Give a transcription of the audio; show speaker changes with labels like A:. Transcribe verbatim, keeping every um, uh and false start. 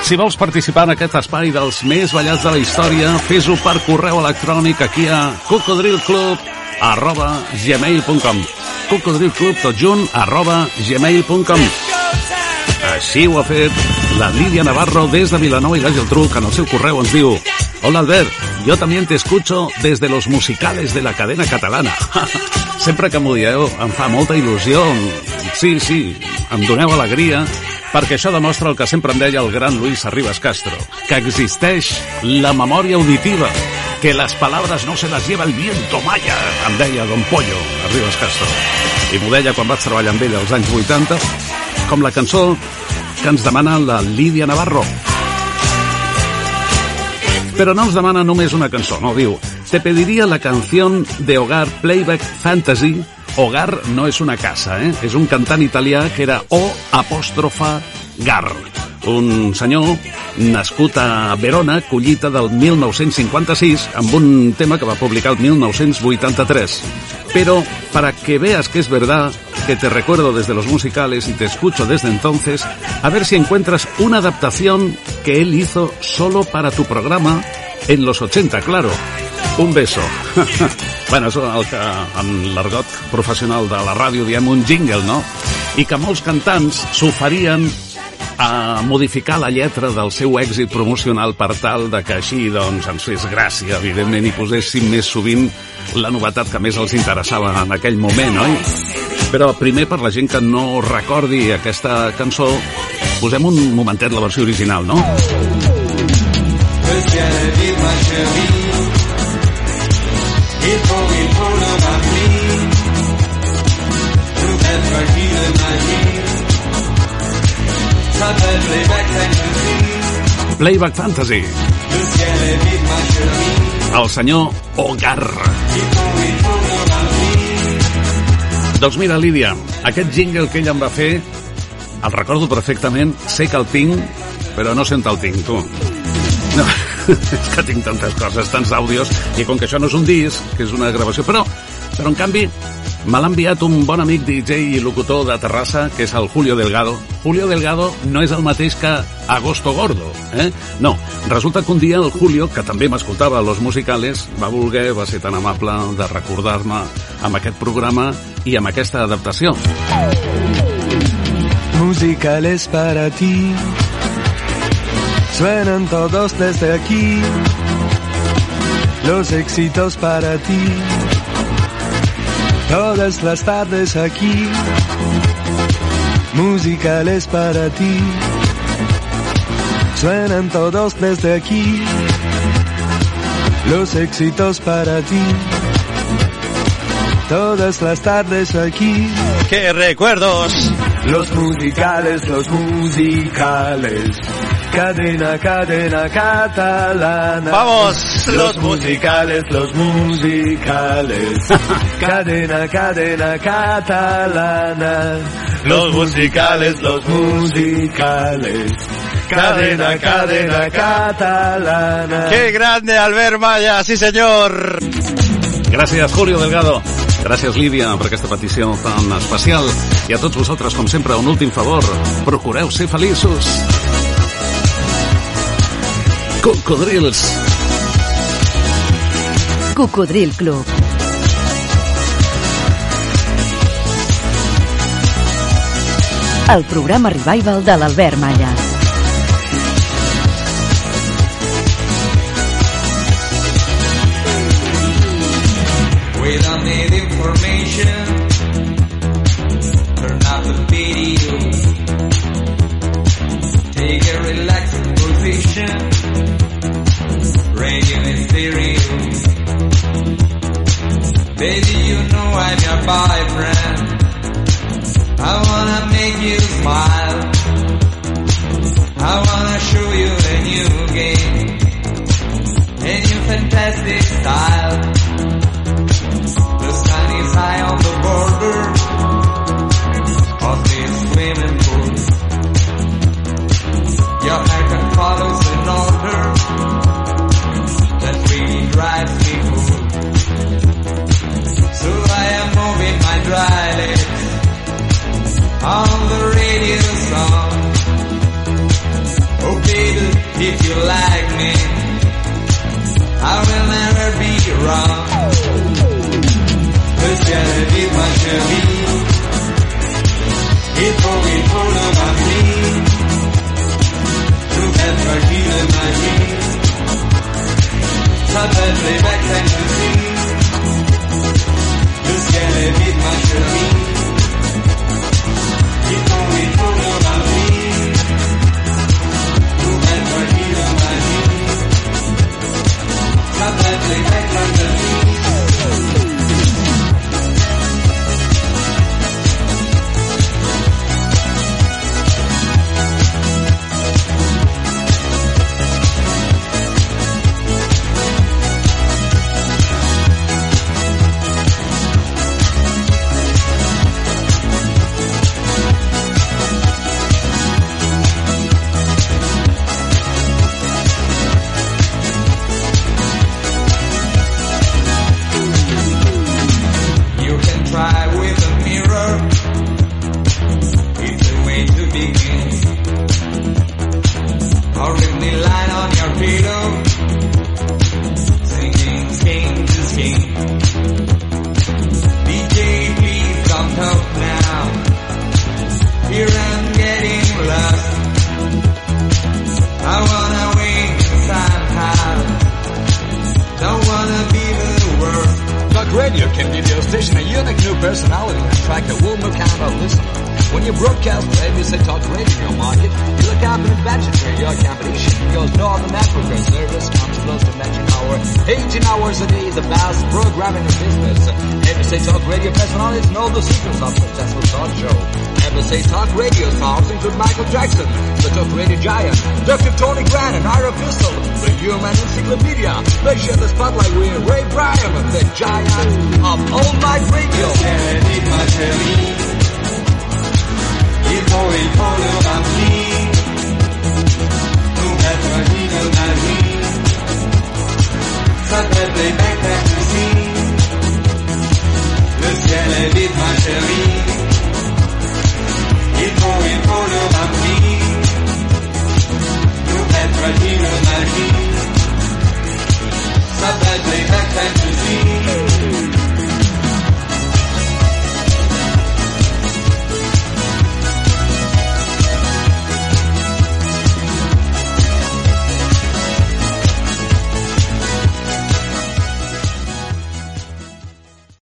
A: Si vols participar en aquest espai dels més ballats de la història, fes-ho per correu electrònic aquí a cocodrilclub arroba gmail punt com. cocodrilclub tot junt arroba gmail punt com. Així ho ha fet la Lídia Navarro des de Vilanova i la Geltrú, que en el seu correu ens diu: Hola Albert, yo también te escucho desde los musicales de la cadena catalana. Sempre que m'ho dieu em fa molta il·lusió. Sí, sí, em doneu alegria, perquè això demostra el que sempre em deia el gran Luis Arribas Castro, que existeix la memòria auditiva, que las palabras no se las lleva el viento maya, em deia Don Pollo Arribas Castro. I m'ho deia quan vaig treballar amb ell als anys vuitanta, com la cançó que ens demana la Lídia Navarro. Però no ens demana només una cançó, no, diu: te pediría la canción de Hogar Playback Fantasy. Hogar no és una casa, eh? És un cantant italià que era O apòstrofa Gar, un senyor nascut a Verona, collita del mil nou-cents cinquanta-sis, amb un tema que va publicar el mil nou-cents vuitanta-tres. Pero para que veas que es verdad, que te recuerdo desde los musicales y te escucho desde entonces, a ver si encuentras una adaptación que él hizo solo para tu programa en los ochenta, claro. Un beso. Bueno, és el que en l'argot professional de la ràdio diem un jingle, no? I que molts cantants s'oferien a modificar la lletra del seu èxit promocional per tal de que així doncs ens fes gràcia, evidentment, i poséssim més sovint la novetat que més els interessava en aquell moment, oi? Però primer, per la gent que no recordi aquesta cançó, posem un momentet la versió original, no?
B: Il faut, il faut le ramener. Tout est fragile de magie. Ça fait Playback Fantasy.
A: Playback Fantasy.
B: Le ciel est vide, ma chérie.
A: El senyor Hogar.
B: Il faut, il faut le ramener.
A: Doncs mira, Lídia, aquest jingle que ell em va fer, el recordo perfectament, sé que el tinc, però no sé on el tinc, tu. No, és que tinc tantes coses, tants àudios, i com que això no és un disc, que és una gravació, però, però en canvi, me l'ha enviat un bon amic D J i locutor de Terrassa, que és el Julio Delgado. Julio Delgado no és el mateix que Agosto Gordo, eh? No, resulta que un dia el Julio, que també m'escoltava a Los Musicales, va voler, va ser tan amable de recordar-me amb aquest programa i amb aquesta adaptació.
C: Musicales para ti. Suenan todos desde aquí, los éxitos para ti, todas las tardes aquí, musicales para ti, suenan todos desde aquí, los éxitos para ti, todas las tardes aquí.
D: ¡Qué recuerdos!
C: Los musicales, los musicales. Cadena, cadena catalana.
D: ¡Vamos!
C: Los musicales, los musicales. Cadena, cadena catalana. Los musicales, los musicales. Cadena, cadena catalana.
D: ¡Qué grande, Albert Malla! ¡Sí, señor!
A: Gràcies, Julio Delgado. Gràcies, Lídia, per aquesta petició tan especial. I a tots vosaltres, com sempre, un últim favor. Procureu ser feliços. Cocodrils.
E: Cocodril Club. El programa Revival de l'Albert Malla.
B: We don't need information. Turn off the video. Take a relaxed position. Radio and stereo. Baby, you know I'm your boyfriend. I wanna make you smile. I wanna show you a new game, a new fantastic style. The sun is high on the border of this swimming pool. Your haircut follows an order that really drives me cool. So I am moving my dry lips on the radio song. Oh baby, if you like me, I will never be wrong. Le ciel est vide, ma chérie, il faut, il faut le remplir. Tout être qui le magie, s'appelle Playback Fantasy. Le ciel est vide, ma chérie, il faut, il faut le remplir. Tout être qui le magie, s'appelle Playback Fantasy.
F: Radio can give your station a unique new personality and attract a warmer kind of listener. When you broadcast A B C Talk Radio in your market, you look up an advantage for your competition because no other network or service comes close to matching our eighteen hours a day, the best programming in business. A B C Talk Radio personalities know the secrets of successful talk show. A B C Talk Radio stars include Michael Jackson, the Talk Radio Giant, Doctor Tony Grant and Ira Pistol, the Human Encyclopedia. They share the spotlight with Ray Bryan, the giant of All Night Radio.
B: Il faut, il faut